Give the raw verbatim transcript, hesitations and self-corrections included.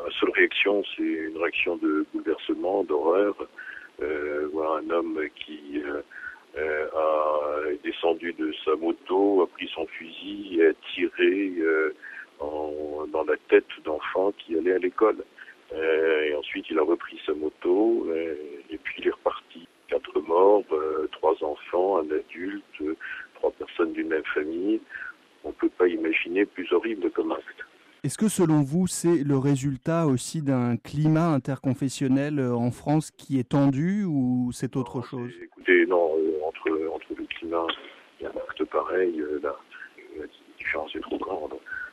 Ma seule réaction, c'est une réaction de bouleversement, d'horreur. Euh, voir un homme qui euh, euh, a descendu de sa moto, a pris son fusil et a tiré euh, en, dans la tête d'enfants qui allaient à l'école. Euh, et ensuite, il a repris sa moto euh, et puis il est reparti. Quatre morts, euh, trois enfants, un adulte, euh, trois personnes d'une même famille. On ne peut pas imaginer plus horrible comme acte. Est-ce que selon vous, c'est le résultat aussi d'un climat interconfessionnel en France qui est tendu ou c'est autre Non, chose? écoutez, non, euh, entre, entre le climat et un acte pareil, euh, la, la différence est trop grande.